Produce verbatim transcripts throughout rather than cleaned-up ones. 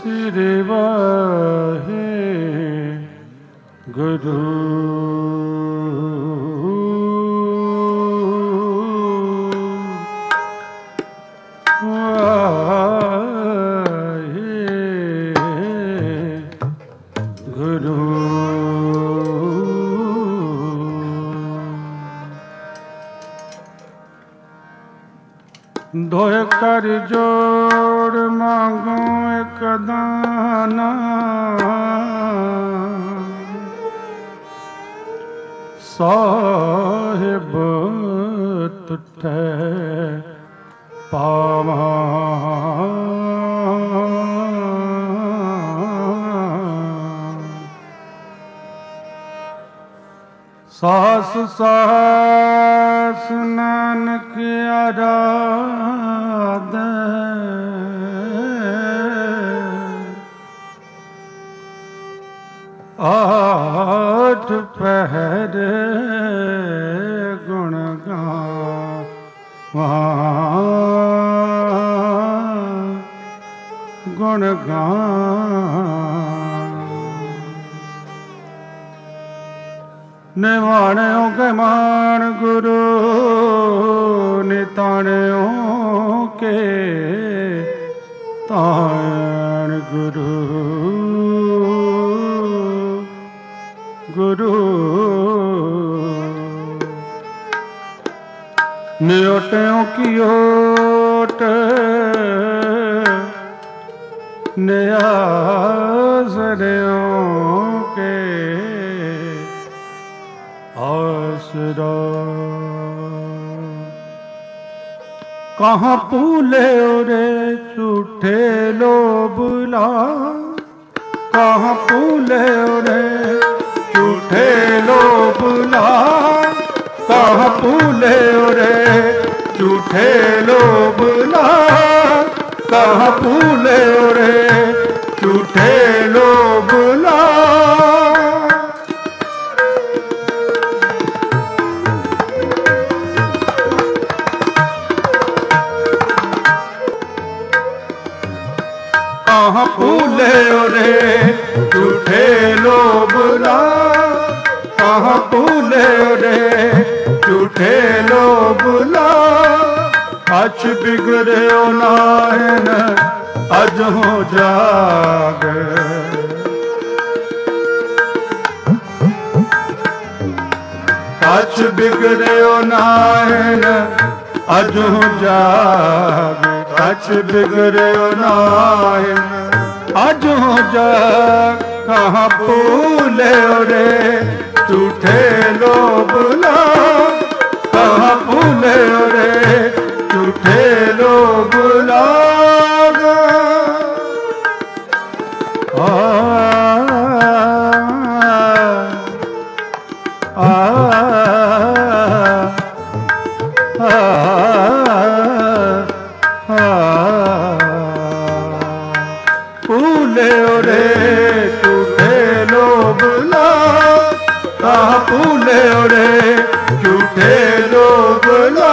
ਸ੍ਰੀ ਵਾਹਿਗੁਰੂ। ਦੋਇ ਕਰ ਜੋੜ ਮੰਗੋ ਇਕ ਦਾਨਾ, ਸਾਹਿਬ ਤੁਠੈ ਪਾਵਾਂ। ਸਾਸ ਸਾਸ ਨਾਨਕ ਆਰਾਧੈ, ਆਠ ਪਹਿਰ ਗੁਣ ਗਾਵਾਂ, ਗੁਣ ਗਾਵਾਂ। ਨਿਵਾਣਿਓ ਕੇ ਮਾਨ ਗੁਰੂ, ਨਿਤਾਣਿਓ ਕੇ ਤਾਣ ਗੁਰੂ, ਗੁਰੂ। ਨਿਓਟਿਓ ਕੀ ਓਟ, ਨਿਆਸਰਿਓ ਕੇ ਆਸਰਾ। ਕਹਾਂ ਭੂਲੇ ਰੇ ਝੂਠੇ ਲੋਭਲਾ, ਕਹਾਂ ਭੂਲੇ ਰੇ ਝੂਠੇ ਲੋਭਲਾ, ਕਹਾਂ ਭੂਲੇ ਰੇ ਝੂਠੇ ਲੋਭਲਾ, ਕਹਾਂ ਭੂਲੇ ਰੇ ਝੂਠੇ ਲੋਭਲਾ। कहाँ भूले रे झूठे लोभला, कहाँ भूले रे झूठे लोभला। अच बिगड़ो नाहन अज हो जाग, अच बिगड़ो नाहन अज हो जाग, अच बिगड़ो नाहन अज हो जाग। कहाँ भूले रे झूठे लोभला, कहाँ भूले रे झूठे लोभला। आ आ आ भूले रे झूठे लोभला, कहाँ भूले रे झूठे लोभला।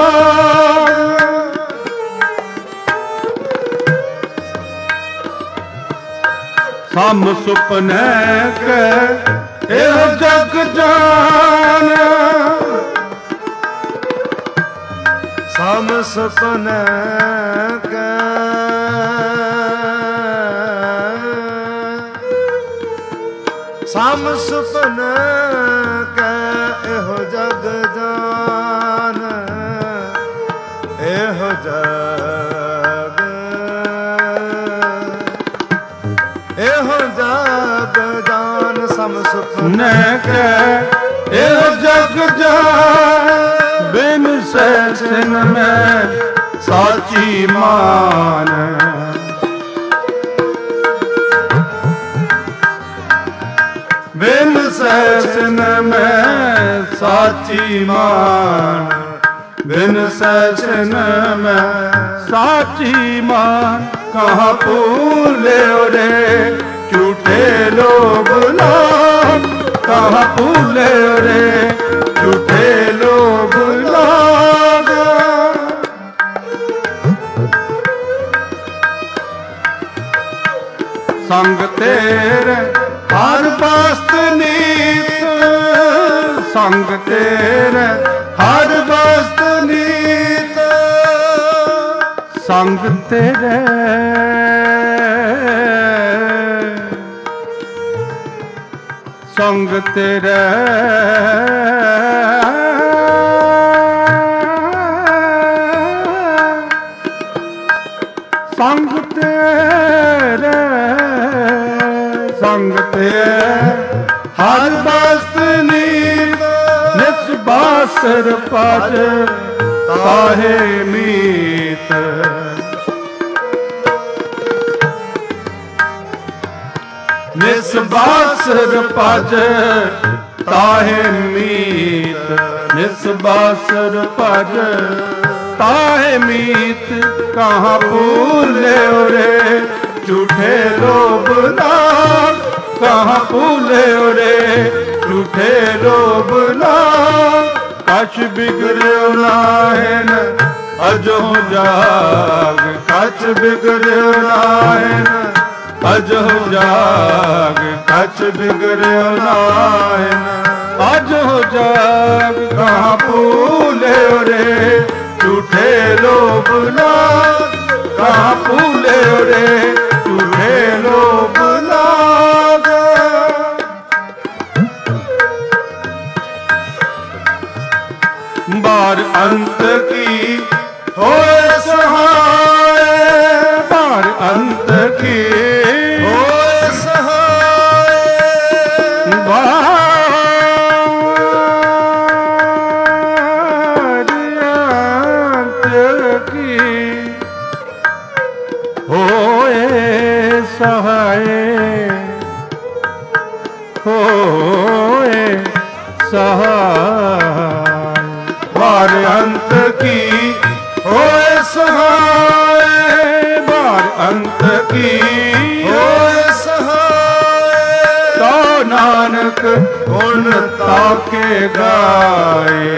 सम सुपने के एह जग जान, सम सुपने के सम सुपने के एहो जग जान, एहो जग एहो जग जान। सम सुपने के एहो जग जान, बिन सैसन में साची मान। बिन सैसन में साची मान, बिन सैसन में साची मान। कहाँ भूले रे झूठे लोभला, कहाँ भूले रे झूठे लोभला। ਸੰਗ ਤੇਰੇ ਹਰ ਬਸਤ ਨੀਤ, ਸੰਗ ਤੇਰੇ ਹਰ ਬਸਤ ਨੀਤ, ਸੰਗ ਤੇਰੇ ਸੰਗ ਤੇਰੇ ਸੰਗ ਤੇਰੇ ਸੰਗ ਤੇਰੇ ਹਰ ਬਸਤ ਨੀਤ, ਨਿਸ ਬਾਸਰ ਪਜ ਤਾਹੇ ਮੀਤ, ਨਿਸ ਬਾਸਰ ਪਜ ਤਾਹੇ ਮੀਤ, ਨਿਸ ਬਾਸਰ ਪਜ ਤਾਹੇ ਮੀਤ, ਕਹਾਂ ਭੂਲੇ ਰੇ ਝੂਠੇ ਲੋਭ ਨਾਮ, ਕਹਾਂ ਭੂਲੇ ਰੇ ਝੂਠੇ ਲੋਭ ਨਾਮ, ਕਛ ਬਿਗੜਿਓ ਨਾਹਿਨ ਅਜੋ ਜਾਗ, ਕਛ ਬਿਗੜਿਓ ਨਾਹਿਨ ਅਜੋ ਜਾਗ, ਕਛ ਬਿਗੜਿਓ ਨਾਹਿਨ ਅਜੋ ਜਾਗ, ਕਹਾਂ ਭੂਲੇ ਰੇ ਝੂਠੇ ਲੋਭ ਨਾਮ, ਕਹਾਂ ਭੂਲੇ ਰੇ ਝੂਠੇ ਲੋਭ ਨਾਮ। ਬਾਰ ਅੰਤ ਕੀ ਹੋਏ ਸਹਾਏ, ਬਾਰ ਅੰਤ ਕੀ ਹੋਏ ਸਹਾਏ, ਬਾਰ ਅੰਤ ਕੀ ਹੋਏ ਸਹਾਏ, ਹੋਏ ਸਹਾਏ, ਬਾਰ ਅੰਤ ਕੀ ਹੋਏ ਸਹਾਏ, ਬਾਰ ਅੰਤ ਕੀ ਹੋਏ ਸਹਾਏ, ਤੋ ਨਾਨਕ ਗੁਣ ਤਾਕੇ ਗਾਏ,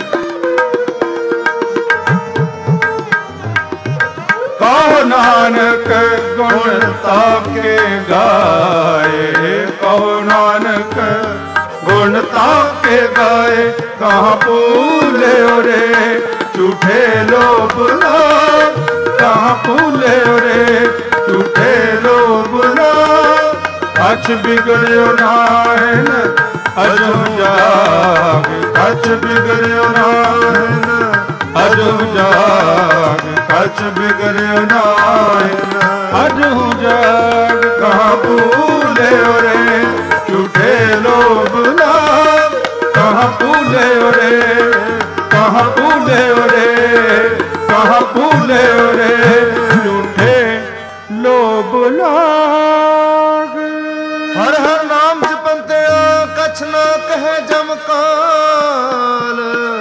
ਕਹੋ ਨਾਨਕ ਗੁਣ ਤਾਕੇ ਗਾਏ, ਕਹੋ ਨਾਨਕ ਗੁਣ ਤਾਕੇ ਗਾਏ, ਕਹਾਂ ਭੂਲੇ ਰੇ ਝੂਠੇ ਲੋਭ ਨਾਮ, ਕਹਾਂ ਭੂਲੇ ਰੇ ਝੂਠੇ ਲੋਭ ਨਾਮ, ਕਛ ਬਿਗੜਿਓ ਨਾਹਿਨ ਅਜੋ ਜਾਗ, ਕਛ ਬਿਗੜਿਓ ਨਾਹਿਨ ਅਜੋ ਜਾਗ, ਕਛ ਬਿਗੜਿਓ ਨਾਹਿਨ ਅਜੋ ਜਾਗ, ਕਹਾਂ ਭੂਲੇ ਰੇ ਝੂਠੇ ਲੋਭ ਨਾਮ, ਕਹਾਂ ਭੂਲੇ ਰੇ, ਕਹਾਂ ਭੂਲੇ ਰੇ, ਕਹਾਂ ਭੂਲੇ ਰੇ ਝੂਠੇ ਲੋਭ ਲਾਗ। ਹਰ ਹਰ ਨਾਮ ਜਪੰਤਿਆ ਕਛ ਨਾ ਕਹੇ ਜਮ ਕਾਲ,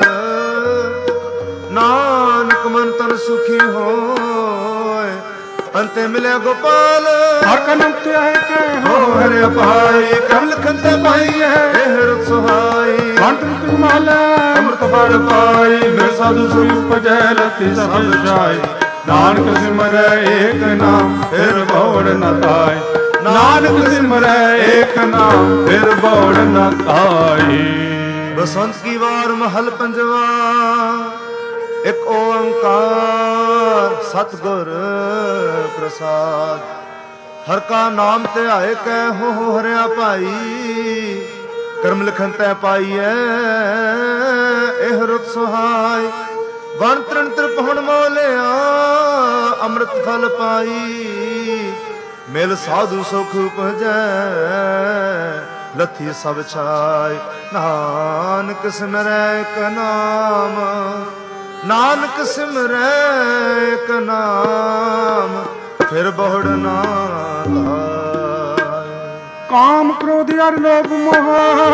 ਨਾਨਕ ਮਨ ਤਨ ਸੁਖੀ ਹੋਏ, ਅੰਤੇ ਮਿਲਿਆ ਗੋਪਾਲ। ਹਰ ਕਾ ਨਾਮ ਤੇ ਆਏ ਕੈ ਹੋ ਹਰਿ ਭਾਈ, ਕਰਮ ਲਿਖਨ ਤੇ ਪਾਈ ਹੈ ਇਹ ਸੁਹਾਈ, ਅੰਤਰ ਤੁਮਾਲਾ ਅੰਮ੍ਰਿਤ ਫਲ ਪਾਈ, ਫਿਰ ਸਾਧੂ ਸੁਖ ਉਪਜੈ ਲਤੀ ਸਭ ਜਾਏ, ਨਾਨਕ ਸਿਮਰੈ ਏਕ ਨਾਮ ਫਿਰ ਬੋੜ ਨ ਤਾਈ, ਨਾਨਕ ਸਿਮਰੈ ਏਕ ਨਾਮ ਫਿਰ ਬੋੜ ਨ ਤਾਈ। ਬਸੰਤ ਕੀ ਵਾਰ ਮਹਲ ਪੰਜਵਾ, ਇੱਕ ਓੰਕਾਰ ਸਤਿਗੁਰ ਪ੍ਰਸਾਦ, ਹਰ ਕਾ ਨਾਮ ਤੇ ਆਏ ਕੈ ਹੋ ਹਰਿਆ ਭਾਈ, ਕਰਮ ਲਿਖਨ ਤੈ ਪਾਈਐ ਇਹ ਰੁਤ ਸੁਹਾਈ, ਵਨ ਤ੍ਰਿਣ ਤ੍ਰਿਪਹੁਣ ਮੋਲਿਆ ਅੰਮ੍ਰਿਤ ਫਲ ਪਾਈ, ਮਿਲ ਸਾਧੂ ਸੁਖ ਉਪਜੈ ਲੱਥੀ ਸਭ ਛਾਈ, ਨਾਨਕ ਸਿਮਰੈ ਇਕ ਨਾਮ, ਨਾਨਕ ਸਿਮਰੈ ਇਕ ਨਾਮ ਫਿਰ ਬਹੁੜ ਨਾ ਲਾਇ। ਕਾਮ ਕ੍ਰੋਧ ਅਰ ਲੋਭ ਮੋਹ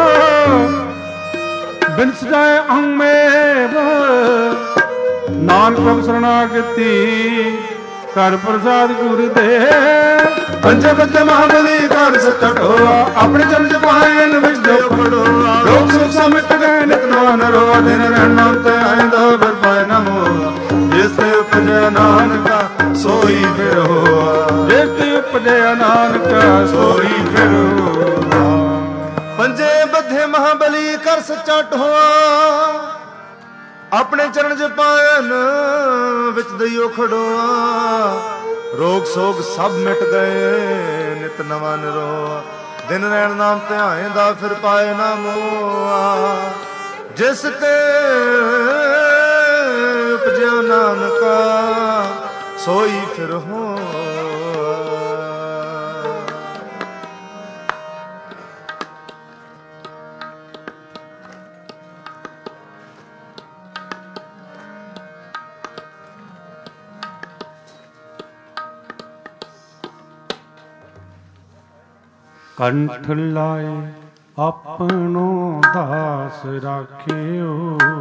ਬਿਨ ਸਜਾਏ ਅਹੰ ਮੇਵ, ਨਾਨਕ ਪ੍ਰਭ ਸਰਣਾਗਤੀ ਕਰ ਪ੍ਰਸਾਦ ਗੁਰ ਦੇ। ਪੰਜੇ ਬੱਤੇ ਮਹਾਬਲੀ ਕਰ ਸਟੋਆ, ਆਪਣੇ ਚਰਨ ਪਾਇਨ ਵਿੱਚ ਜੋ ਖੜੋਆ, ਲੋਕ ਸੁਖ ਸਮਿਟ ਗਏ ਨਿਤ ਨਾਨ ਰੋ, ਦਿਨ ਰਹਿਣਾ ਤੇ ਆਇਂਦਾ ਫਿਰ ਪਾਇ ਨਾ ਮੋਹ, ਜਿਸ ਤੇ ਉਪਜੈ ਨਾਨਕਾ ਸੋਈ ਫਿਰ ਹੋਆ, ਜਿਸ ਤੇ उपजया नानक सोई फिर पंजे बधे महाबली कर सच्चा टोआ अपने चरण च पायन विच दइयो खड़ोआ रोग सोग सब मिट गए नित नवा निरोआ दिन रैन नाम ध्याए दा फिर पाए ना मोआ जिस ते उपजया नानका सोई फिर हो कंठ लाए अपनो दास राखियो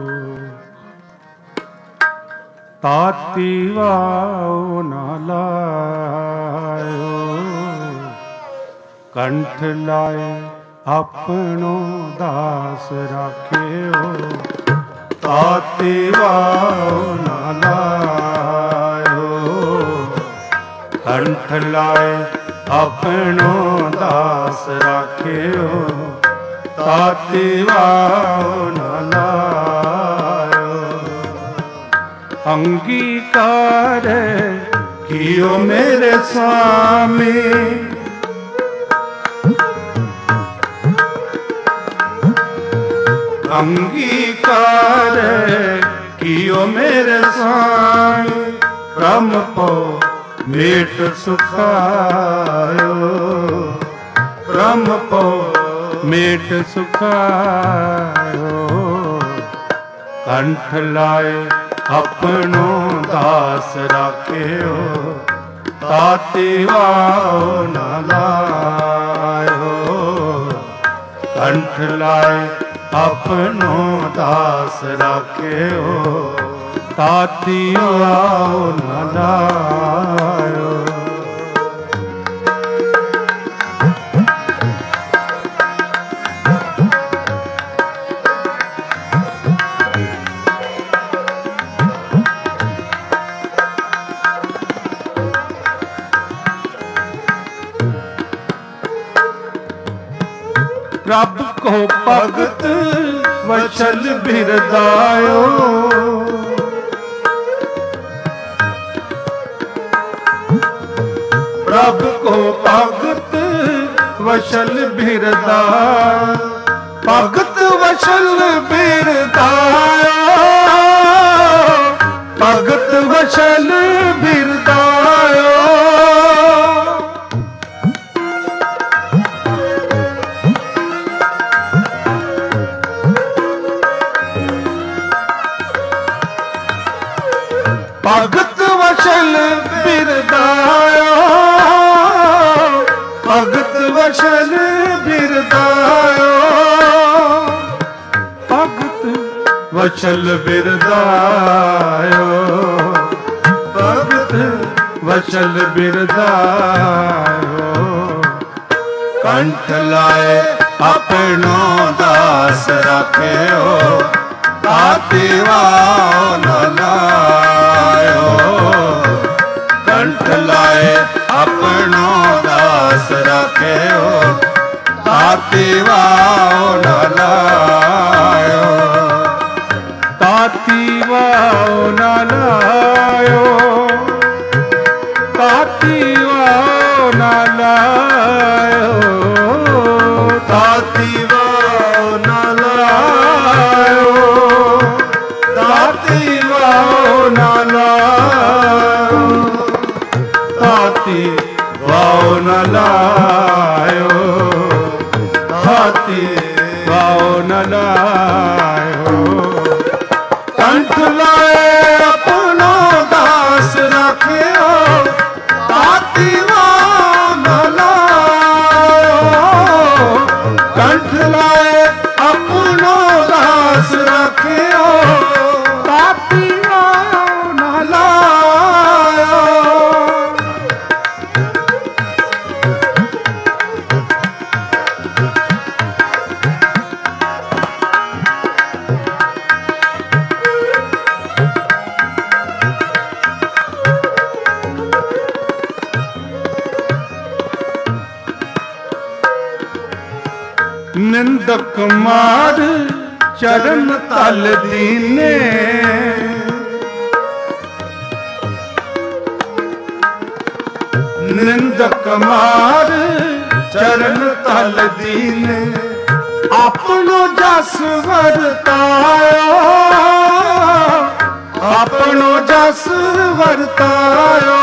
ताती वाओ न लायो कंठ लाए अपनो दास राखियो ताती वाओ न लायो कंठ लाए अपनो दास राखियो ताती वाओ न लायो अंगीकार कियो मेरे स्वामी अंगीकार कियो मेरे स्वामी ब्रह्म पो मेट सुखायो ब्रह्म पो मेट सुखायो कंठ लाए अपनो दास राखियो ताती वाओ न लायो कंठ लाए अपनो दास राखियो ताती वाओ न लायो रब को भगत वचल बिरदायो रब को भगत वचल बिरदा भगत वचल बिरदायो भगत वचल बिरदायो भगत वचल बिरदायो भगत वचल बिरदायो भगत वचल बिरदायो भगत वचल बिरदायो कंठ लाए अपनो दास राखियो ताती वाओ न लायो कंठ लाए अपनो दास राखियो ताती वाओ न लायो ताती वाओ न लायो ताती वाओ न लायो ताती वाओ न लायो ताती वाओ न लायो ताती वाओ न लायो ताती वाओ न लायो कंठ लाए अपनो दास राखियो ताती वाओ न लायो कंठ लाए अपनो दास राखियो ताती वाओ न लायो ਨਿੰਦਕ ਮਾਰ ਚਰਨ ਤਲ ਦੀਨੇ, ਨਿੰਦਕ ਮਾਰ ਚਰਨ ਤਲ ਦੀਨੇ, ਆਪਣੋ ਜਸ ਵਰਤਾਇਓ, ਆਪਣੋ ਜਸ ਵਰਤਾਇਓ।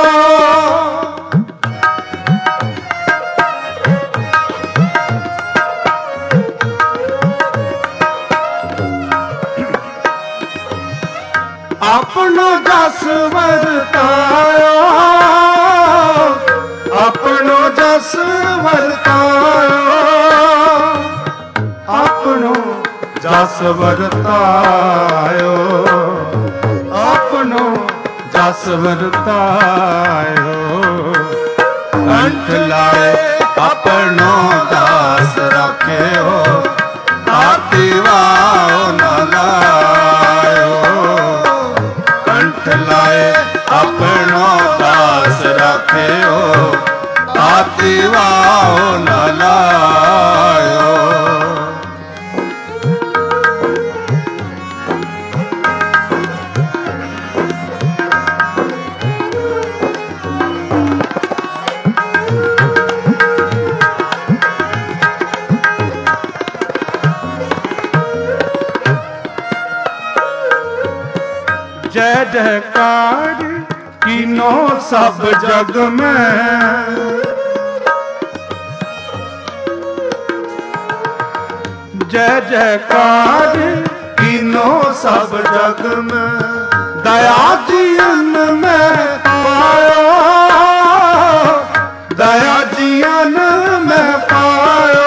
ਆਪਣੋ ਜਸ ਵਰਤਾਇਓ, ਆਪਣੋ ਜਸ ਵਰਤਾਇਓ, ਆਪਣੋ ਜਸ ਵਰਤਾਇਓ, ਆਪਣੋ ਜਸ ਵਰਤਾਇਓ। ਕੰਠ ਲਾਏ ਆਪਣੋ ਦਾਸ ਰੱਖਿਓ, ਤਾਤੀ ਵਾਹੁ ਨ ਲਾਇਓ। ਕੰਠ ਲਾਏ ਆਪਣੋ ਦਾਸ ਰੱਖਿਓ, ਤਾਤੀ ਵਾਹੁ ਨ ਲਾਇਓ। जय जयकार कीनो सब जग में, जय जयकार कीनो सब जग में, दया जियन में पायो, दया जियन में पायो।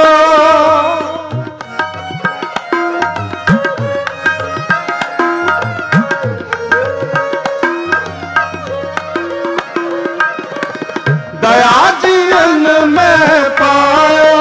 दया जियन में पायो,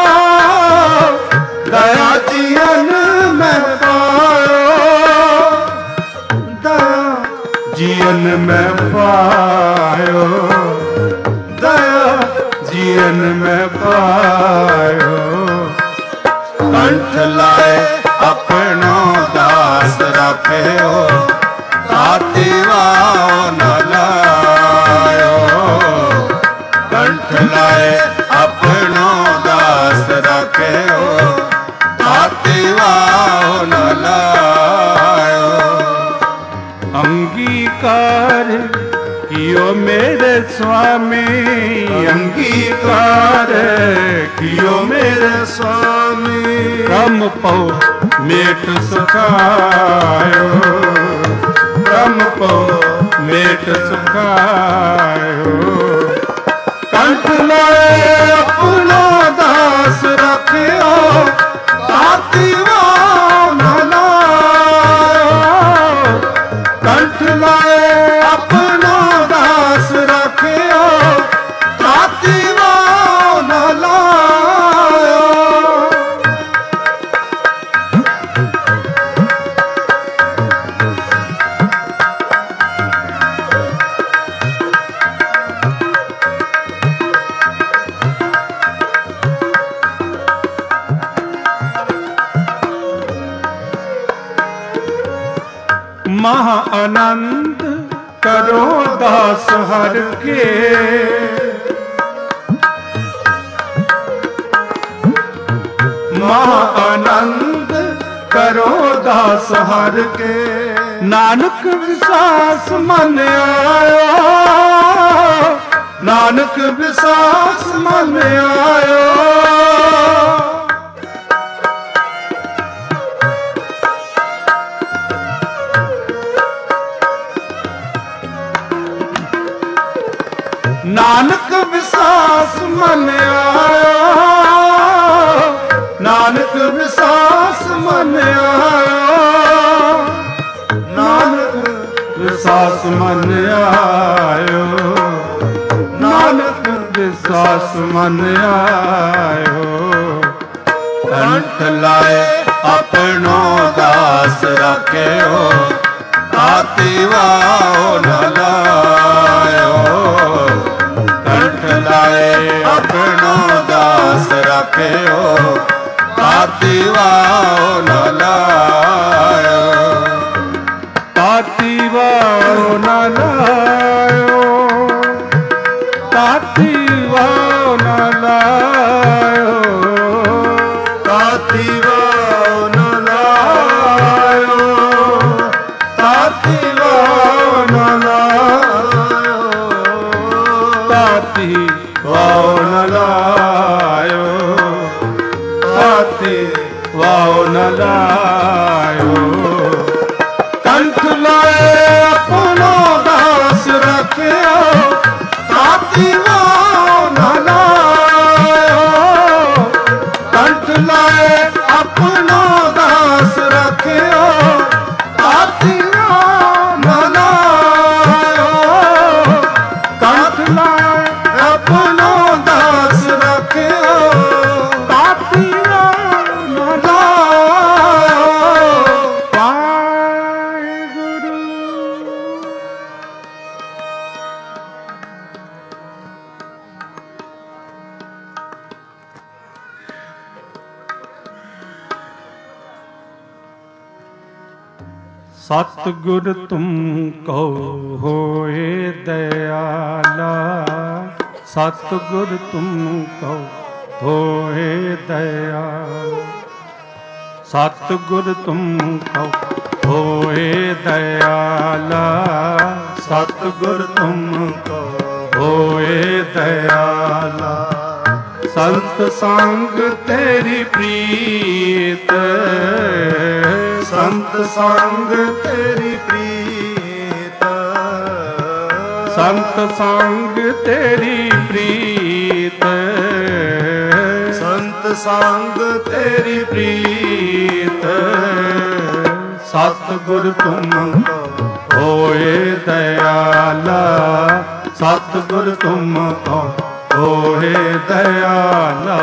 दया जियन में पायो, दया जियन में पायो, दया जियन में पायो। कंठ लाए अपनो दास रखियो, ताती वाहुु न लायो। कंठ लाए अपनो दास रखियो, ताती वाहुु न लायो। अंगीकार कियो मेरे स्वामी, अंगीकार कियो मेरे स्वामी। ब्रह्म पौ मेट सुखायो, ब्रह्म पौ मेट सुखायो। कंठ लाए अपनो दास रखियो, ताती वाहुु न लायो। कंठ लाए अपनो दास रखियो, ताती वाहुु न लायो। महा आनंद करो दास हर के, महा आनंद करो दास हर के। नानक विश्वास मन आयो, नानक विश्वास मन आयो। नानक विश्वास मन आयो, नानक विश्वास मन आयो। नानक विश्वास मन आयो, नानक विश्वास मन आयो। कंठ लाए अपनो दास रखियो, ताती वाहुु न लायो। कंठ लाए अपनो दास रखियो, ਤਾਤੀ ਵਾਓ ਨਾ ਲਾਇਓ, ਤਾਤੀ ਵਾਓ ਨਾ ਲਾਇਓ, ਤਾਤੀ ਵਾਓ ਨਾ ਲਾਇਓ, ਤਾਤੀ ਵਾਓ ਨਾ ਲਾਇਓ, ਤਾਤੀ ਵਾਓ ਨਾ ਲਾਇਓ, ਤਾਤੀ ਵਾਓ ਨਾ ਲਾਇਓ, ਤਾਤੀ ਵਾਓ ਨਾ ਲਾਇਓ। ਕੰਠ ਲਾਏ ਆਪਣੋ ਦਾਸ ਰੱਖਿਓ, ਤਾਤੀ ਵਾਓ ਨਾ ਲਾਇਓ, ਕੰਠ ਲਾਏ ਆਪਣੋ ਦਾਸ ਰੱਖਿਓ, ਤਾਤੀ ਵਾਓ ਨਾ ਲਾਇਓ, ਕੰਠ ਲਾਏ ਆਪਣੋ ਦਾਸ ਰੱਖਿਓ, ਤਾਤੀ ਵਾਓ ਨਾ ਲਾਇਓ। ਵਾਹਿਗੁਰੂ। सतगुर तुमको होए दयाला, सतगुर तुमको होए दयाला, सतगुर तुमको होए दयाला, सतगुर तुमको होए दयाला। संत संग तेरी प्रीत, संत संग तेरी प्रीत, संत संग तेरी प्रीत, संत संग तेरी प्रीत। सतगुर तुमको होए दयाला, सतगुर तुमको होए दयाला।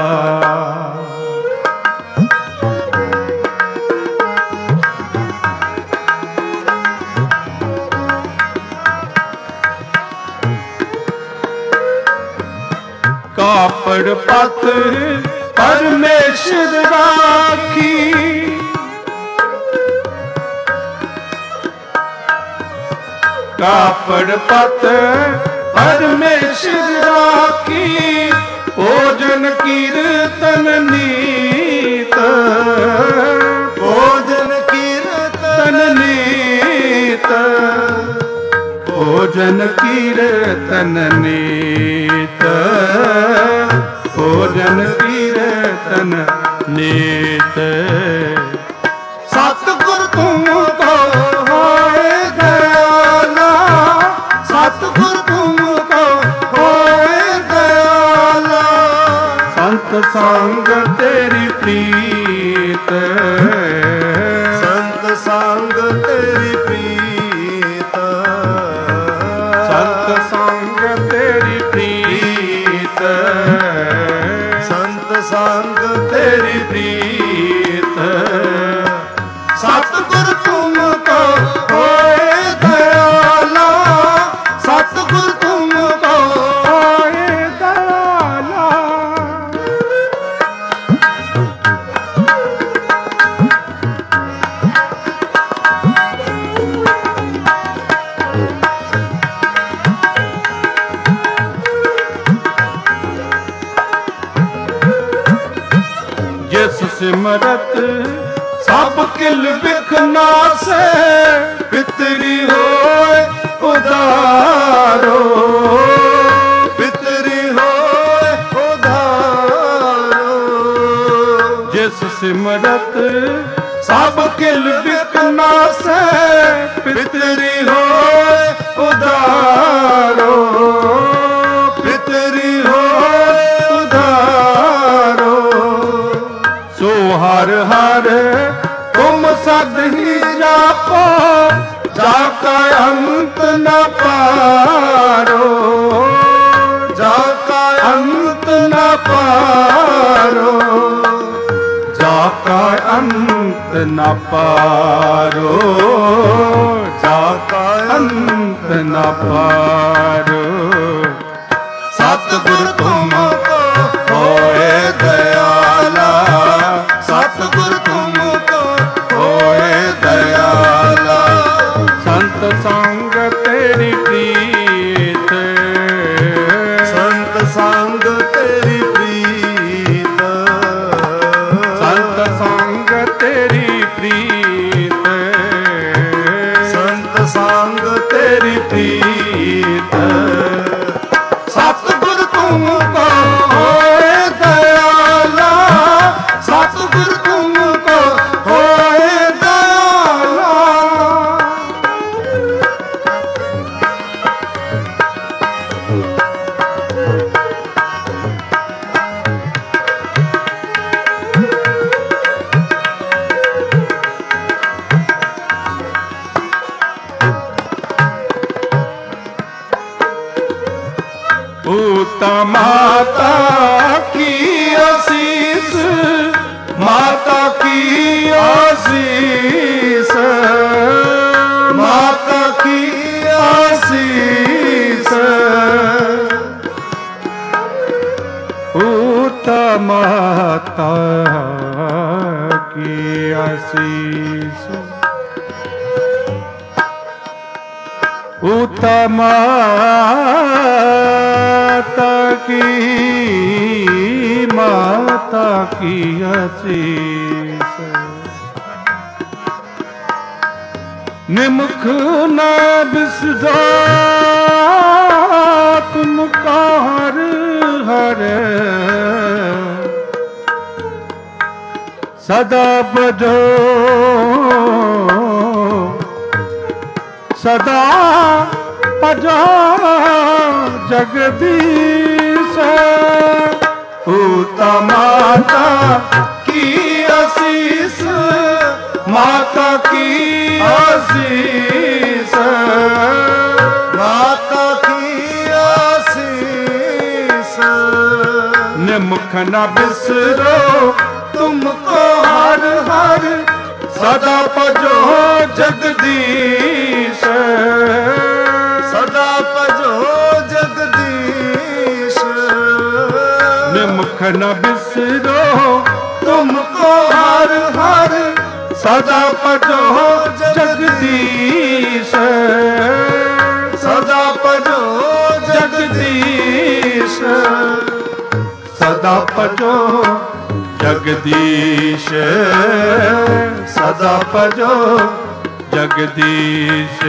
कापड़ पत परमेश्वर राखी, कापड़ पत परमेश्वर राखी, भोजन कीर्तन नीत, भोजन कीर्तन नीत, भोजन कीर्तन नीत, भोजन कीर्तन नीत। सतगुर तुमको होए दयाला, सतगुर तुमको होए दयाला। संत संग तेरी प्रीत, संत संग तेरी प्रीत, संत संग तेरी प्रीत, संत संग तेरी प्रीत। सतगुर तुमको होए दयाला, सतगुर तुमको होए दयाला। जिस सिमरत सब किल बिखना से, पितरी होए उदारो, पितरी होए उधारो। जिस सिमरत सब किल बिखना से, पितरी होए उदारो, पितरी होए उधारो। सो हर हर तुम सद ही जापो, जाका अंत न पारो, जाका अंत न पारो, जाका अंत न पारो, जाका अंत न पारो। सतगुर तुमको होए दयाला, सत ता माता की आशीष, माता की आशीष, माता की आशीष, उता माता की आशीष, उता माता की माता की आशीष। निमुख न बिसरा तुम का हर हर, सदा बजो सदा बजो जगदीश। उता माता की आशीष, माता की आशीष, माता की आशीष। निमुख न बिसरो तुमको हर हर, सदा भजो जगदीश, सदा भजो जगदीश। निमुख न बिसरो तुमको हर हर, सदा भजो जगदीश, सदा भजो जगदीश, सदा भजो जगदीश, सदा भजो जगदीश।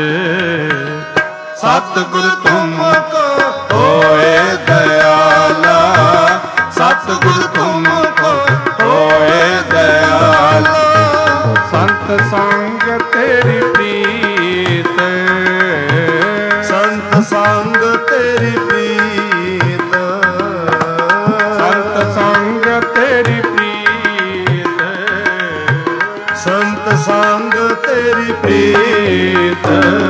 सतगुर तुमको होए दयाला, सतगुर तुमको होए दयाला। संत संग तेरी प्रीत, संत संग तेरी प्रीत, संत संग तेरी प्रीत, संत संग तेरी प्रीत।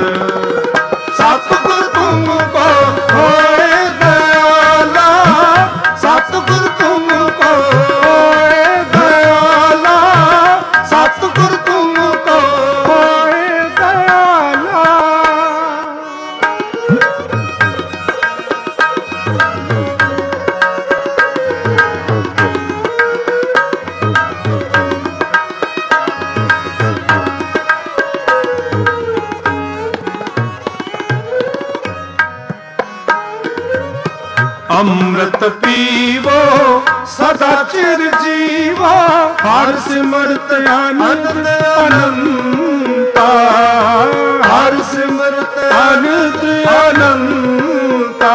सतगुर तुमको होए दयाला, सतगुर तुमको होए दयाला, सतगुर तुमको होए दयाला। अमृत पीवो सदा चिर जीवा, हर सिमरत आनंद अनंता, हर सिमरत आनंद अनंता।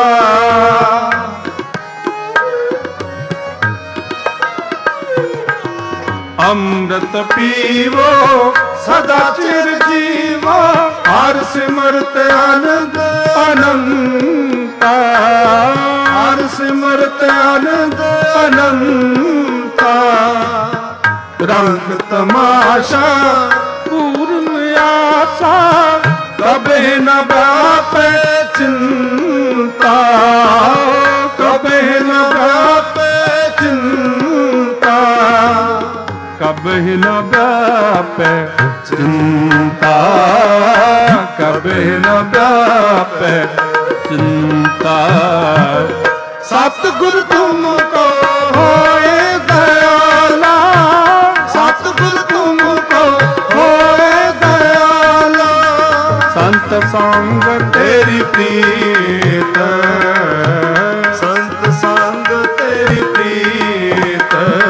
अमृत पीवो सदा चिर जीवा, हर सिमरत आनंद अनंता, हर सिमरत आनंद अनंता। रंग तमाशा पूर्ण आशा, कबे न व्यापे चिंता, कबे न व्यापे चिंता, कबे न व्यापे चिंता, कबे न व्यापे चिंता। सतगुर तुमको होए दयाला, सतगुर तुमको होए दयाला। संत संग तेरी प्रीत, संत संग तेरी प्रीत,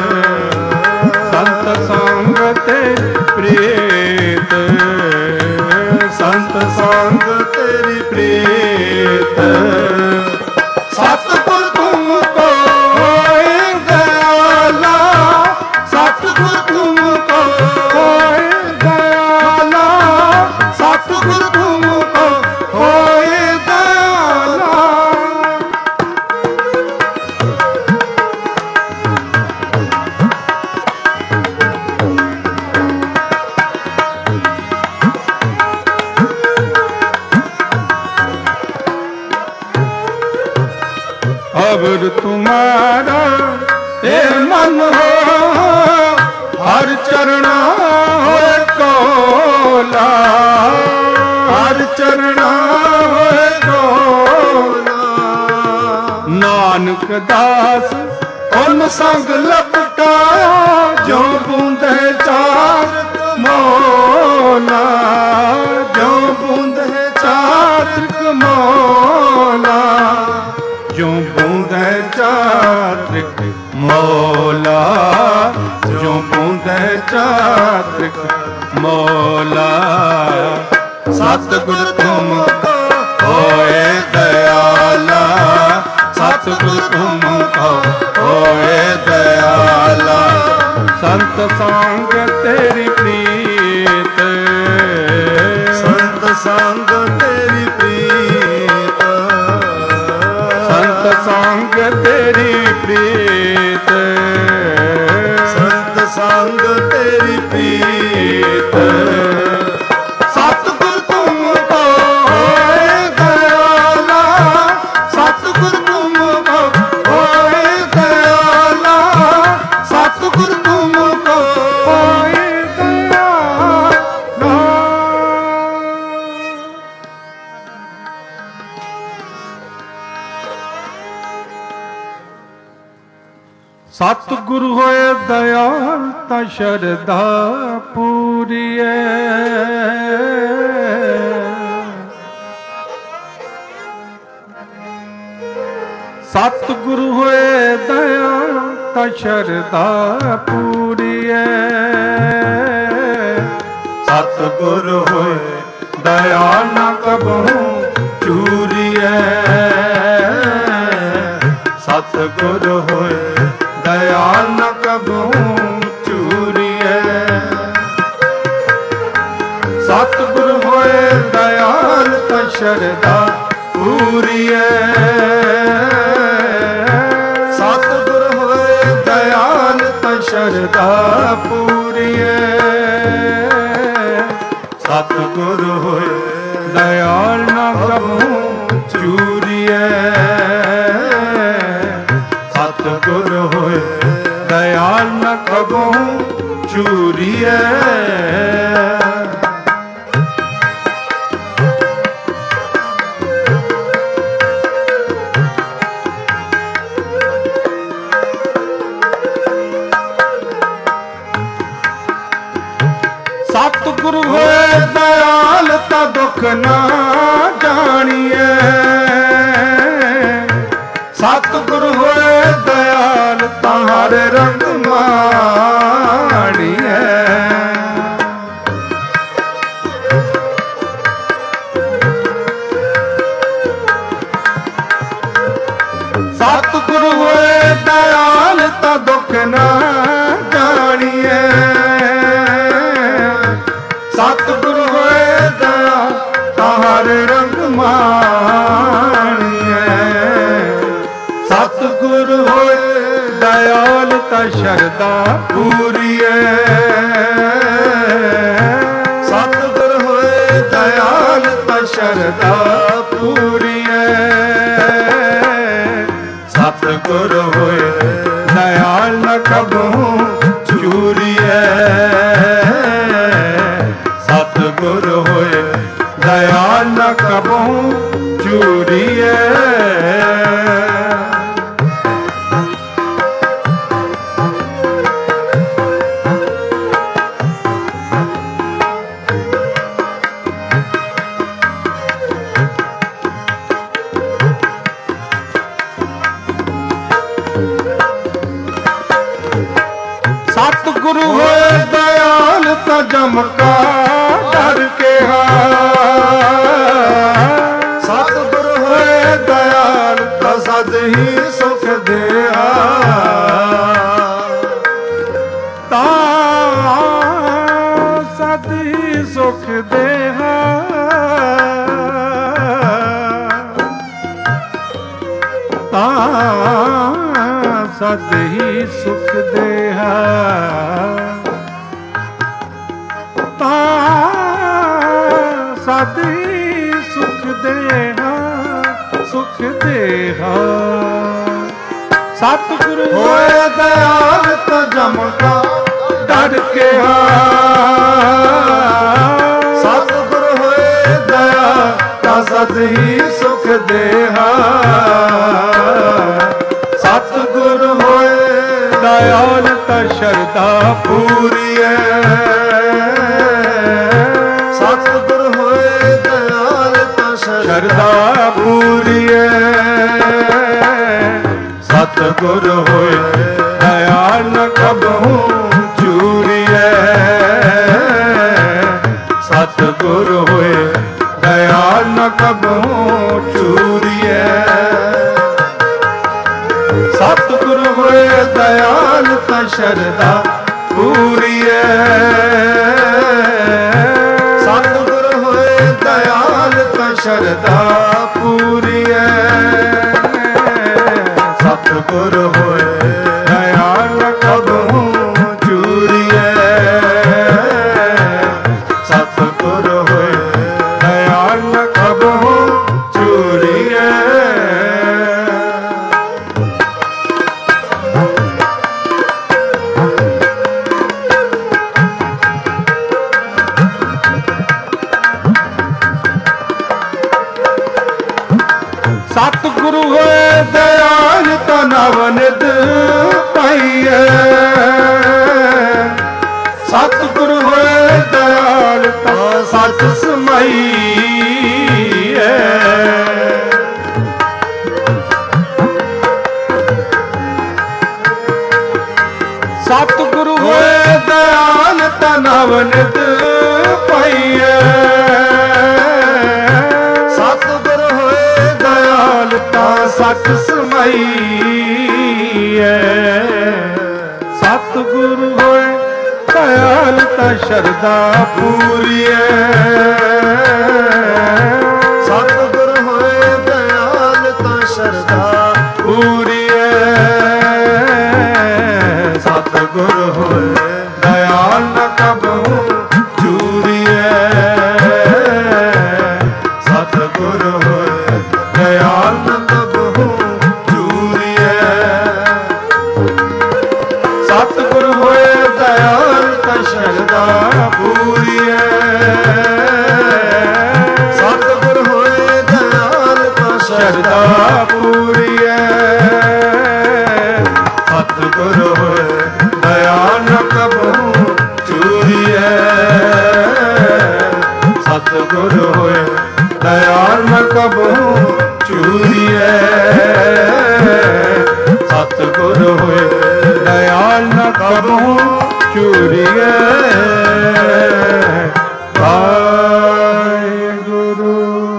संत संग तेरी प्रीत, संत संग तेरी प्रीत। सतगुर तुमको होए दयाला, सतगुर तुमको होए दयाला, सतगुर तुमको होए दयाला। ਤੁਮਾਰਾ ਇਹ ਮਨ ਹੋ ਹਰ ਚਰਣਾ ਹੋਏ ਕੋਲਾ ਹਰ ਚਰਣਾ ਹੋਏ ਕੋਲਾ ਨਾਨਕ ਦਾਸ ਉਨ ਸੰਗ ਲਪਟਾ ਜੋ ਬੂੰਦੇ ਚਾਰ ਮੋਲਾ ਜੋ ਬੂੰਦੇ ਚਾਤ੍ਰਿਕ ਮੋਲਾ ਜੋ ਬੂੰਦੇ ਚਾਤ੍ਰਿਕ ਮੋਲਾ ਜੋ ਬੂੰਦੇ ਚਾਤ੍ਰਿਕ ਮੋਲਾ ਸਤਿਗੁਰ ਤੁਮ ਹੋਏ ਦਇਆਲਾ ਸਤਿਗੁਰ ਤੁਮ ਹੋਏ ਦਇਆਲਾ ਸੰਤ ਸੰਗ ਤੇਰੀ ਪ੍ਰੀਤ ਸੰਤ ਸੰਗ ਤੇਰੀ ਪ੍ਰੀਤ ਸੰਤ ਸੰਗ ਤੇਰੀ ਪ੍ਰੀਤ ਸੰਤ ਸੰਗ ਤੇਰੀ ਪ੍ਰੀਤ ਸਤਿਗੁਰ ਤੁਮ ਹੋਏ ਦਇਆਲਾ ਸਤਿਗੁਰ ਤੁਮ ਹੋਏ ਦਇਆਲਾ ਸਤਿਗੁਰ ਤੁਮ ਹੋਏ ਦਇਆਲਾ ਸਤਿਗੁਰ ਹੋਏ ਦਇਆਲ ਤਾਂ ਸ਼ਰਧਾ ਪੂਰੀਐ ਸਤਿਗੁਰ ਹੋਏ ਦਇਆਲ ਤਾਂ ਸ਼ਰਧਾ ਪੂਰੀਐ ਸਤਿਗੁਰ ਹੋਏ ਦਇਆਲ ਨਾ ਕਬਹੂ ਚੂਰੀਐ ਸਤਿਗੁਰ ਹੋਏ ਦਇਆਲ ਨ ਕਬਹੂ ਚੂਰੀਐ ਸਤਿਗੁਰ ਹੋਏ ਦਇਆਲ ਤਾਂ ਸ਼ਰਧਾ ਪੂਰੀਐ ਸਤਿਗੁਰ ਹੋਏ ਦਇਆਲ ਤਾਂ ਸ਼ਰਧਾ ਪੂਰੀਐ ਸਤਿਗੁਰ ਹੋਏ ਦਇਆਲ ਨ ਕਬਹੂ ਚੂਰੀਐ ਸਤਿਗੁਰ ਹੋਏ ਦਇਆਲ ਨ ਕਬਹੂ ਚੂਰੀਐ ਸਤਿਗੁਰ ਹੋਏ ਦਇਆਲ ਤਾਂ ਦੁੱਖ ਨਾ ਜਾਣੀਐ ਸਤਿਗੁਰ ਹੋਏ ਦਇਆਲ ਤਾਂ ਹਰ ਰੰਗ ਮਾਣੀਐ ਸਤਿਗੁਰ ਹੋਏ ਦਇਆਲ ਤਾਂ ਦੁੱਖ ਨਾ ਜਾਣੀਐ ਸਤਿਗੁਰ ਹੋਏ ਦਇਆਲ ਤਾਂ ਹਰ ਰੰਗ ਮਾਣੀਐ ਸਤਿਗੁਰ ਹੋਏ ਦਇਆਲ ਤਾਂ ਸ਼ਰਧਾ ਪੂਰੀਐ ਸਤਿਗੁਰ ਹੋਏ ਦਇਆਲ ਤਾਂ ਸ਼ਰਧਾ ਪੂਰੀਐ ਸਤਿਗੁਰ ਹੋਏ ਦਇਆਲ ਨ ਕਬਹੂ ਚੂਰੀਐ ਸਤਿਗੁਰ ਹੋਏ ਦਇਆਲ ਨ ਕਬਹੂ ਚੂਰੀਐ ਸਤਿਗੁਰ ਹੋਏ ਦਇਆਲ ਤਾਂ ਜਮ ਕਾ ਡਰ ਕੇ ਹਾ ਸਤਿਗੁਰ ਹੋਏ ਦਇਆਲ ਤਾਂ ਸਦ ਹੀ ਸੁਖ ਦਿਆ ਤਾਂ ਸਦ ਹੀ ਸੁਖ ਦੇਹਾ ਤਾਂ ਸਦ ਹੀ ਸੁਖ ਦੇਹਾ ਤਾਂ ਸਦ ਹੀ ਸੁਖ ਦੇਹਾ ਸੁਖ ਦੇਹਾ ਸਤਿਗੁਰ ਹੋਏ ਦਇਆਲ ਤਾਂ ਜਮ ਕਾ ਡਰ ਕੇ ਆ ਸਤਿਗੁਰ ਹੋਏ ਦਇਆ ਤਾਂ ਸਤ ਹੀ ਸੁਖ ਦੇਹਾ ਸਤਿਗੁਰ ਹੋਏ ਦਇਆਲ ਤਾਂ ਸ਼ਰਧਾ ਪੂਰੀਐ ਸਤਿਗੁਰ ਹੋਏ ਦਇਆਲ ਤਾਂ ਸ਼ਰਧਾ ਪੂਰੀਐ ਸਤਿਗੁਰ ਹੋਏ ਦਇਆ ਨ ਕਬਹੂ ਚੂਰੀਐ ਸਤਿਗੁਰ ਹੋਏ ਦਇਆ ਨ ਕਬਹੂ ਚੂਰੀਐ ਸਤਿਗੁਰ ਹੋਏ ਦਇਆਲ ਤਾਂ ਸ਼ਰਧਾ ਪੂਰੀਐ ਸਤਿਗੁਰ ਹੋਏ ਦਇਆਲ ਤਾਂ ਸ਼ਰਧਾ ਪੂਰੀਐ ਸਤਿਗੁਰ ਹੋਏ ਦਇਆ ਨ ਕਬਹੂ ਚੂਰੀਐ ਸਤਿਗੁਰ ਹੋਏ ਦਇਆ ਨ ਕਬਹੂ ਚੂਰੀਐ ਸਤਿਗੁਰੂ ਹੋਏ ਦਇਆਲ ਤਾਂ ਨਵਨਿਤ ਪਾਈਐ ਸਤਿਗੁਰੂ ਹੋਏ ਦਇਆਲ ਤਾਂ ਸਤ ਸਮਾਈਐ ਸਤਿਗੁਰੂ ਹੋਏ ਦਇਆਲ ਤਾਂ ਨਵਨਿਤ ਪਾਈਐ ਸਤਿਗੁਰ ਹੋਏ ਦਇਆਲ ਤਾਂ ਸਤ ਸਮਾਈਐ ਸਤਿਗੁਰੂ ਹੋਏ ਦਇਆਲ ਤਾਂ ਸ਼ਰਧਾ ਪੂਰੀਐ ਸਤਿਗੁਰ ਹੋਏ ਦਇਆਲ ਤਾਂ ਸ਼ਰਧਾ ਪੂਰੀਐ ਸਤਿਗੁਰ ਹੋਏ ਦਇਆਲ ਨ ਕਬਹੂ ਚੂਰੀਐ ਸਤਿਗੁਰ ਹੋਏ ਦਇਆਲ ਨ ਕਬਹੂ ਚੂਰੀਐ ਸਤਿਗੁਰ ਹੋਏ ਦਇਆਲ ਤਾਂ ਸ਼ਰਧਾ ਪੂਰੀਐ ਸਤਿਗੁਰ ਹੋਏ ਦਇਆਲ ਤਾਂ ਸ਼ਰਧਾ ਪੂਰੀਐ ਸਤਿਗੁਰ ਹੋਏ ਦਇਆ ਨ ਕਬਹੂ ਚੂਰੀਐ ਸਤਿਗੁਰ ਹੋਏ ਦਇਆ ਨ ਕਬਹੂ ਚੂਰੀਐ ਸਤਿਗੁਰ ਹੋਏ ਦਇਆ ਨ ਕਬਹੂ ਚੂਰੀਐ ਵਾਹਿਗੁਰੂ।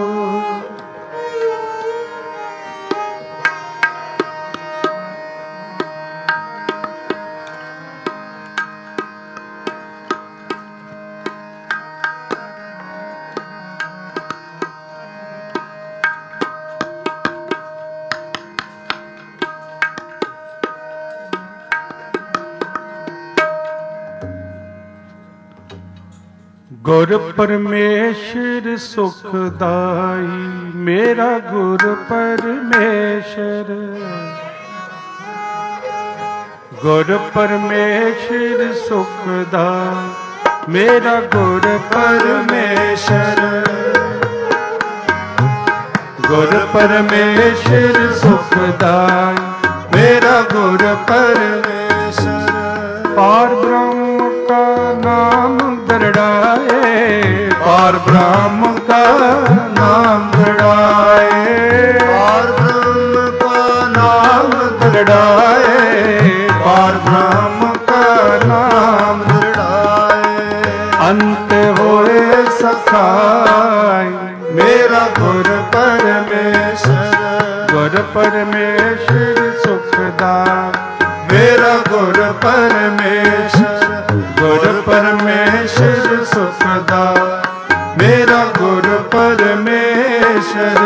ਗੁਰ ਪਰਮੇਸ਼ਰ ਸੁਖ ਦਾਈ ਮੇਰਾ ਗੁਰ ਪਰਮੇਸ਼ਰ ਗੁਰ ਪਰਮੇਸ਼ਰ ਸੁਖ ਦਾਈ ਮੇਰਾ ਗੁਰ ਪਰਮੇਸ਼ਰ ਗੁਰ ਪਰਮੇਸ਼ਰ ਸੁਖ ਦਾਈ ਮੇਰਾ ਗੁਰ ਪਰਮੇਸ਼ਰ ਪਾਰ ਬ੍ਰਹਮ ਕਾ ਨਾਮ ਦਰੜਾਏ ਪਾਰ ਬ੍ਰਹਮ ਕਾ ਨਾਮ ਦਰੜਾਏ ਪਾਰ ਬ੍ਰਹਮ ਕਾ ਨਾਮ ਦਰੜਾਏ ਪਾਰ ਬ੍ਰਹਮ ਕਾ ਨਾਮ ਦਰੜਾਏ ਅੰਤ ਹੋਏ ਸਖਾਈ ਮੇਰਾ ਗੁਰ ਪਰਮੇਸ਼ਰ ਗੁਰ ਪਰਮੇਸ਼ਰ ਸੁਖ ਦਾਈ ਮੇਰਾ ਗੁਰ ਪਰਮੇਸ਼ਰ ਗੁਰ ਪਰਮੇਸ਼ਰ ਸੁਖ ਦਾਈ ਮੇਰਾ ਗੁਰ ਪਰਮੇਸ਼ਰ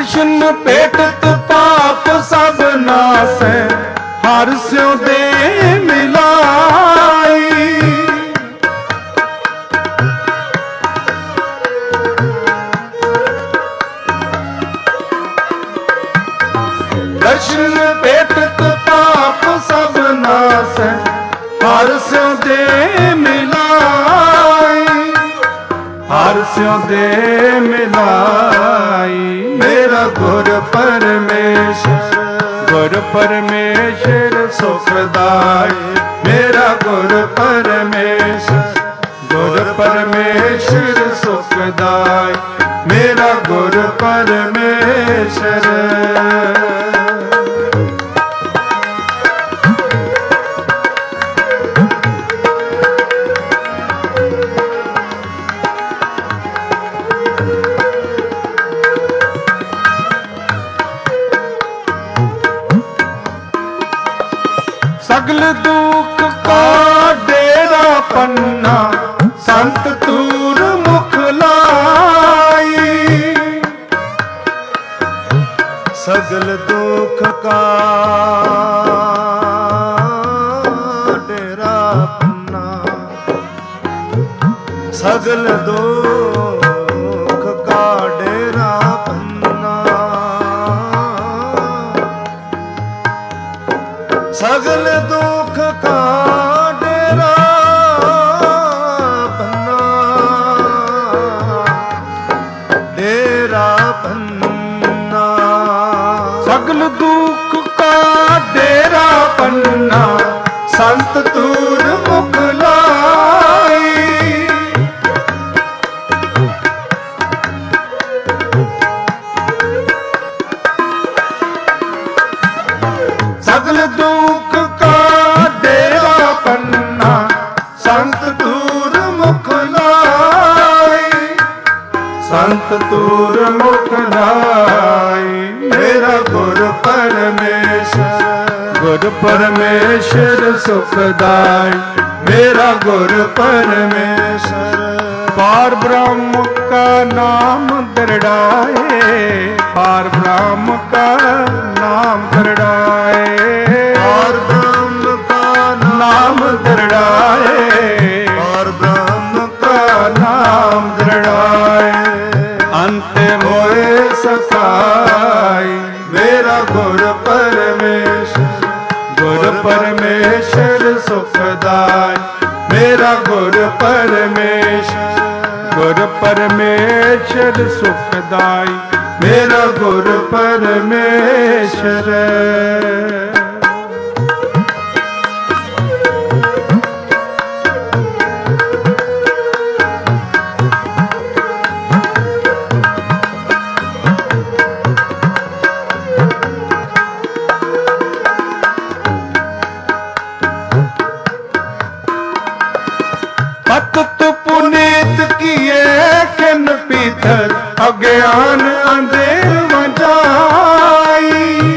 दर्शन भेटत पाप सब नासै, हर स्यों दे मिलाई। दर्शन भेटत पाप सब नासै, हर स्यों दे मिलाई। हर स्यों दे मिलाई। मेरा गुर परमेश्वर, गुर परमेश्वर सुखदाई। मेरा गुर परमेश्वर, गुर परमेश्वर सुखदाई। मेरा गुर परमेश्वर। सगल दुख का डेरा पन्ना, संत तूर मुख लाई। सगल दुख का डेरा पन्ना, सगल दुख का डेरा पन्ना। सगल दुख का डेरा पन्ना, डेरा पन्ना। सगल दुख का डेरा पन्ना, संत तूर मुख लाई। सगल दुख का डेरा पन्ना, संत तूर मुख लाई। संत तूर मुख लाई। मेरा गुर परमेश्वर, गुर परमेश्वर सुखदाई। मेरा गुर परमेश्वर। पार ब्रह्म का नाम दृढ़ाए, पार ब्रह्म का नाम दृढ़ाए। पार ब्रह्म का नाम दृढ़ाए, पार ब्रह्म का नाम दृढ़ाए। अंत मोए सखाई। मेरा गुर परमेश्वर, गुर परमेश्वर सुखदाई। मेरा गुर परमेश्वर, गुर परमेश्वर सुखदाई। मेरा गुर परमेश्वर। पतत पुनीत किए किन पीतर, अज्ञान अंधेर वजाई।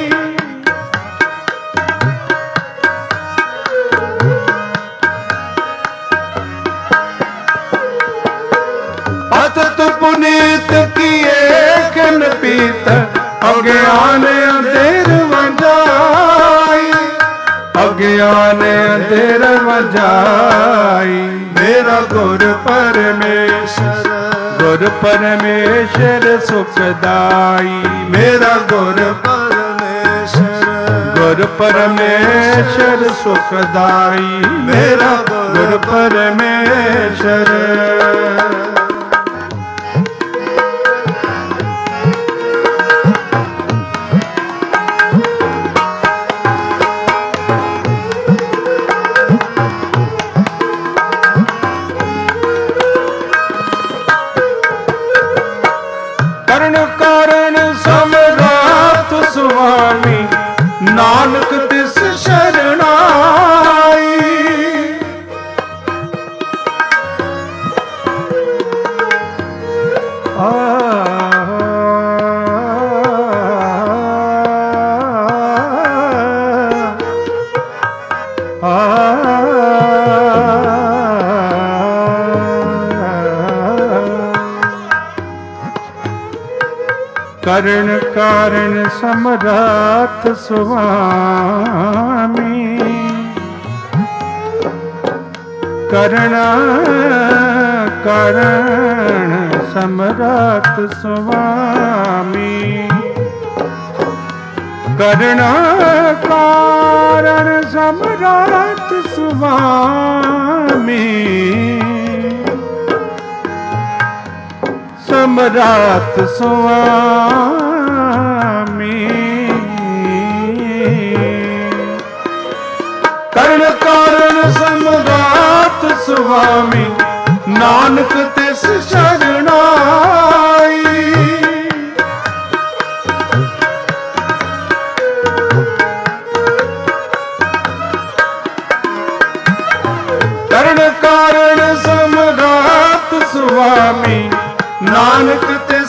पतत पुनीत किए किन पीतर, अज्ञान अंधेर वजाई। अज्ञान अंधेर वजाई। मेरा गुर परमेश्वर, गुर परमेश्वर सुखदाई। मेरा गुर परमेश्वर, गुर परमेश्वर सुखदाई। मेरा गुर परमेश्वर। कारण समरात सुवामी, नानक तिस शरणाई। ਕਰਨ ਕਾਰਨ ਸਮਰਾਤ ਸੁਆਮੀ ਕਰਨ ਕਾਰਨ ਸਮਰਾਤ ਸੁਆਮੀ ਕਰਨ ਕਾਰਨ ਸਮਰਾਤ ਸੁਆਮੀ ਸਮਰਾਤ ਸੁਆਮੀ ਕਰਨ ਕਾਰਨ ਸਮਰਾਤ ਸੁਆਮੀ ਨਾਨਕ ਤਿਸ ਸ਼ਰਣਾਈ ਕਰਨ ਕਾਰਨ ਸਮਰਾਤ ਸੁਆਮੀ ਨਾਨਕ ਤਿਸ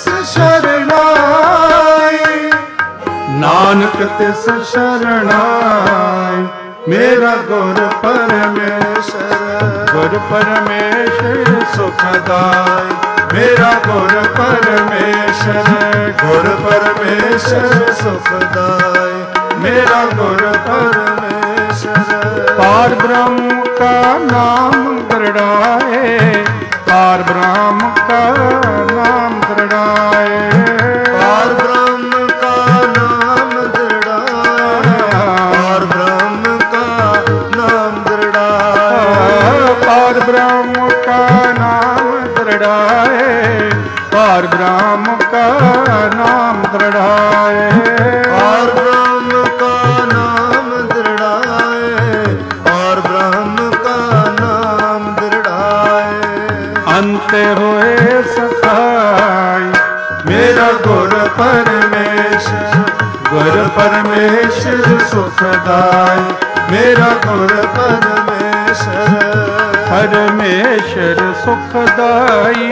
ਸ਼ਰਣਾਈ ਨਾਨਕ ਤਿਸ ਸ਼ਰਣਾਈ ਮੇਰਾ ਗੁਰ ਪਰਮੇਸ਼ਰ ਗੁਰ ਪਰਮੇਸ਼ਰ ਸੁਖਦਾਈ ਮੇਰਾ ਗੁਰ ਪਰਮੇਸ਼ਰ ਗੁਰ ਪਰਮੇਸ਼ਰ ਸੁਖਦਾਈ ਮੇਰਾ ਗੁਰ ਪਰਮੇਸ਼ਰ ਪਾਰ ਬ੍ਰਹਮ ਕਾ ਨਾਮ ਦ੍ਰਿੜਾਏ ਪਾਰ ਬ੍ਰਹਮ ਕਾ ਨਾਮ ਦ੍ਰਿੜਾਏ ਪਾਰ ਬ੍ਰਹਮ ਕਾ ਨਾਮ ਦ੍ਰਿੜਾਏ ਪਾਰ ਬ੍ਰਹਮ ਕਾ ਨਾਮ ਦ੍ਰਿੜਾਏ ਪਾਰ ਬ੍ਰਹਮ ਕਾ ਨਾਮ ਦ੍ਰਿੜਾਏ ਪਾਰ ਬ੍ਰਹਮ ਕਾ ਨਾਮ ਦ੍ਰਿੜਾਏ ਪਾਰ ਬ੍ਰਹਮ ਕਾ ਨਾਮ ਦ੍ਰਿੜਾਏ ਪਾਰ ਬ੍ਰਹਮ ਕਾ ਨਾਮ ਦ੍ਰਿੜਾਏ ਅੰਤ ਹੋਏ ਸਖਾਈ ਮੇਰਾ ਗੁਰ ਪਰਮੇਸ਼ਰ ਗੁਰ ਪਰਮੇਸ਼ਰ ਸੁਖਦਾਈ ਮੇਰਾ ਗੁਰ ਪਰਮੇਸ਼ਰ ਪਰਮੇਸ਼ਰ ਸੁਖਦਾਈ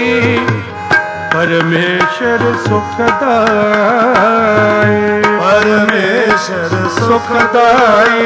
ਪਰਮੇਸ਼ਰ ਸੁਖਦਾਈ ਪਰਮੇਸ਼ਰ ਸੁਖਦਾਈ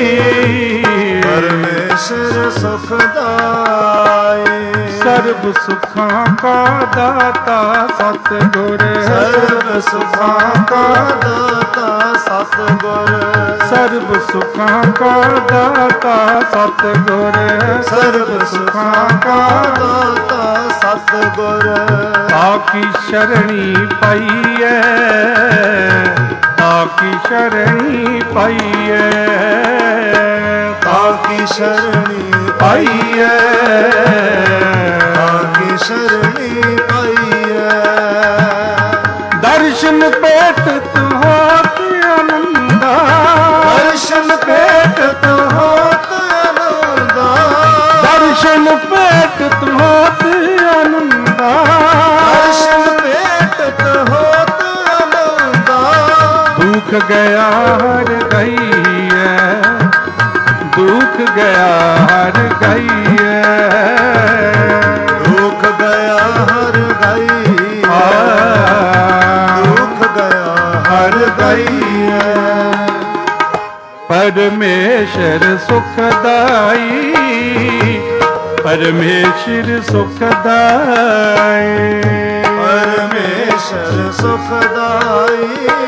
ਪਰਮੇਸ਼ਰ ਸੁਖਦਾਈ ਸਰਬ ਸੁਖਾਂ ਕਾ ਦਾਤਾ ਸਤਿਗੁਰ ਸਰਬ ਸੁਖਾਂ ਕਾ ਦਾਤਾ ਸਤਿਗੁਰ ਸਰਬ ਸੁਖਾਂ ਕਾ ਦਾਤਾ ਸਤਿਗੁਰ ਸਰਬ ਸੁਖਾਂ ਕਾ ਦਾਤਾ ਸਤਿਗੁਰ ਆਕੀ ਸ਼ਰਣੀ ਪਾਈਐ ਆਕੀ ਸ਼ਰਣੀ ਪਾਈਐ ਆਕੀ ਸ਼ਰਣੀ ਪਾਈਐ ਆਕੀ ਸ਼ਰਣੀ ਪਾਈਐ ਦਰਸ਼ਨ ਪੇਟ ਹੋਤ ਆਨੰਦਾ ਦਰਸ਼ਨ ਪੇਟ ਹੋਤ ਆਨੰਦਾ ਦਰਸ਼ਨ ਪੇਟ ਹੋਤ ਆਨੰਦਾ ਦਰਸ਼ਨ ਪੇਟ ਹੋਤ ਆਨੰਦਾ ਦੁਖ ਗਿਆ ਹਰ ਗਈਐ ਦੁਖ ਗਿਆ ਹਰ ਗਈਐ ਦੁਖ ਗਿਆ ਹਰ ਗਈਐ ਦੁਖ ਗਿਆ ਹਰ ਗਈਐ ਪਰਮੇਸ਼ਰ ਸੁਖਦਾਈ ਪਰਮੇਸ਼ਰ ਸੁਖਦਾਈ ਪਰਮੇਸ਼ਰ ਸੁਖਦਾਈ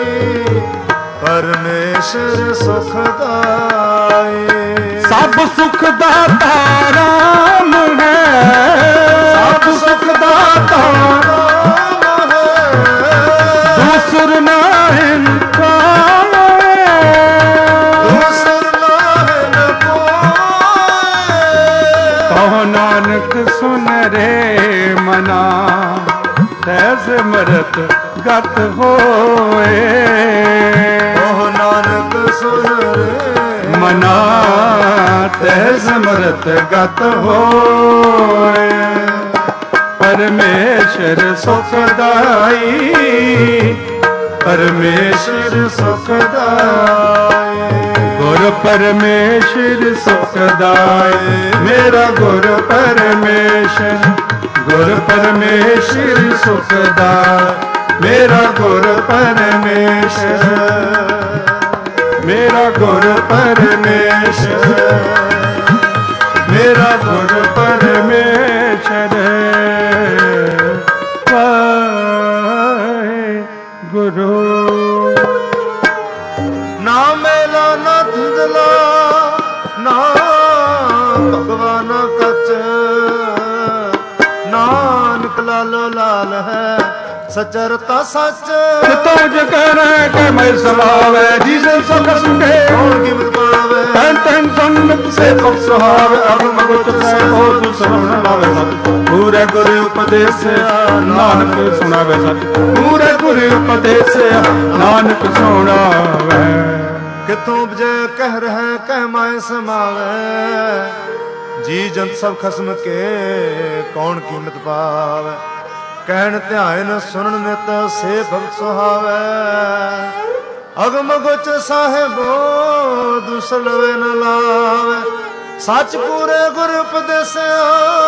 ਪਰਮੇਸ਼ਰ ਸੁਖਦਾਈ ਸਭ ਸੁਖ ਦਾਤਾ ਰਾਮ ਹੈ ਸਭ ਸੁਖ ਦਾਤਾ ਰਾਮ ਹੈ ਦੂਸਰ ਨਾਹਿਨ ਕੋਇ ਦੂਸਰ ਨਾਹਿਨ ਕੋਇ ਕਹੋ ਨਾਨਕ ਸੁਨ ਰੇ ਮਨਾ ਤੈਸ ਮਰਤ ਗਤ ਹੋਏ ਉਹ ਨਾਨਕ ਸੁਨ ਰੇ ਮਨਾ ਤੈਸ ਮਰਤ ਗਤ ਹੋਏ ਪਰਮੇਸ਼ਰ ਸੁਖਦਾਈ ਪਰਮੇਸ਼ਰ ਸੁਖਦਾਈ ਗੁਰ ਪਰਮੇਸ਼ਰ ਸੁਖਦਾਈ ਮੇਰਾ ਗੁਰ ਪਰਮੇਸ਼ਰ ਗੁਰ ਪਰਮੇਸ਼ਰ ਸੁਖਦਾਈ ਮੇਰਾ ਗੁਰ ਪਰਮੇਸ਼ਰ ਮੇਰਾ ਗੁਰ ਪਰਮੇਸ਼ਰ ਮੇਰਾ ਗੁਰ ਪਰਮੇਸ਼ਰ ਵਾਹਿ ਨਾ ਮੇਲਾ ਨਾ ਧੁੰਦਲਾ ਨਾ ਭਗਵਾਨ ਕਚ ਨਾਨਕ ਲਾਲੋ ਲਾਲ ਹੈ ਸਚਰਤਾ ਸੱਚ ਕਿਤੋਂ ਜ ਕਹਿ ਕੇ ਮੈਂ ਸਮਾਵੇ ਜਿਸ ਸੁਖ ਸੁਖੇ ਕੌਣ ਕੀਮਤ ਪਾਵੇ ਤਨ ਤਨ ਸੰਗਤ ਸੇ ਪਖ ਸੁਹਾਵੇ ਅਗਮ ਗੁਚ ਸੈ ਹੋ ਤੂ ਸਰਵਣ ਲਾਵੇ ਸਤ ਪੂਰੇ ਗੁਰ ਉਪਦੇਸਿਆ ਨਾਨਕ ਸੁਣਾਵੇ ਸਤ ਪੂਰੇ ਗੁਰ ਉਪਦੇਸਿਆ ਨਾਨਕ ਸੁਣਾਵੇ ਕਿਥੋਂ ਉਪਜੈ ਕਹਿ ਰਹਿ ਕਹਿ ਮਾਇ ਸਮਾਵੇ ਜੀ ਜੰਤ ਸਭ ਖਸਮ ਕੇ ਕੌਣ ਕੀਮਤ ਪਾਵੇ ਕਹਿਣ ਧਿਆਨ ਸੁਣਨ ਨਿਤ ਸੇ ਭਗਤ ਸੁਹਾਵੇ ਅਗਮ ਗੁਚ ਸਾਹਿਬੋ ਦੁਸਲਵੇ ਨ ਲਾਵੇ ਸੱਚ ਪੂਰੇ ਗੁਰ ਉਪਦੇਸਿਆ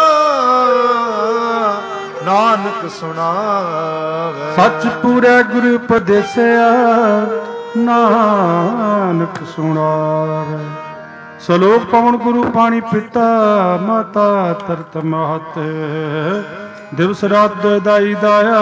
ਨਾਨਕ ਸੁਣਾਵੇ ਸੱਚ ਪੂਰੇ ਗੁਰ ਉਪਦੇਸਿਆ ਨਾਨਕ ਸੁਣਾਵੇ ਸਲੋਕ ਪਵਨ ਗੁਰੂ ਪਾਣੀ ਪਿਤਾ ਮਾਤਾ ਤਰਤ ਮਹਤ ਦਿਵਸ ਰਾਤ ਦਾਈ ਦਾਇਆ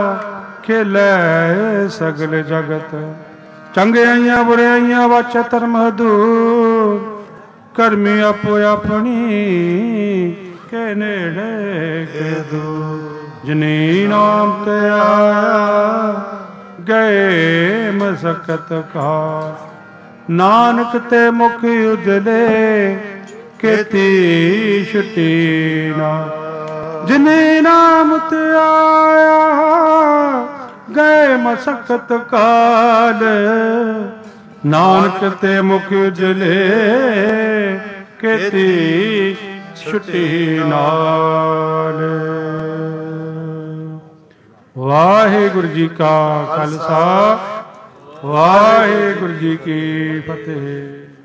ਖੇਲੇ ਸਗਲ ਜਗਤ ਚੰਗਿਆਈਆਂ ਬੁਰਾਈਆਂ ਵਾਚੈ ਧਰਮ ਹਦੂਰ ਕਰਮੀ ਆਪੋ ਆਪਣੀ ਕੇ ਨੇੜੇ ਕੇ ਦੂਰ ਜਿਨੀ ਨਾਮ ਤੇ ਆਇਆ ਗਏ ਮਸਕਤ ਕਾ ਨਾਨਕ ਤੇ ਮੁਖ ਉਜਲੇ ਕੀਤੀ ਛੁਟੀ ਨਾ ਜਿਨੇ ਨਾਮ ਤੇ ਆਇਆ ਗਏ ਮਸਕਤ ਕਾਲ ਨਾਨਕ ਤੇ ਮੁਖ ਉਜਲੇ ਕੀਤੀ ਛੁਟੀ ਨਾਲ। ਵਾਹਿਗੁਰੂ ਜੀ ਕਾ ਖਾਲਸਾ ਵਾਹਿਗੁਰੂ ਜੀ ਕੀ ਫਤਿਹ।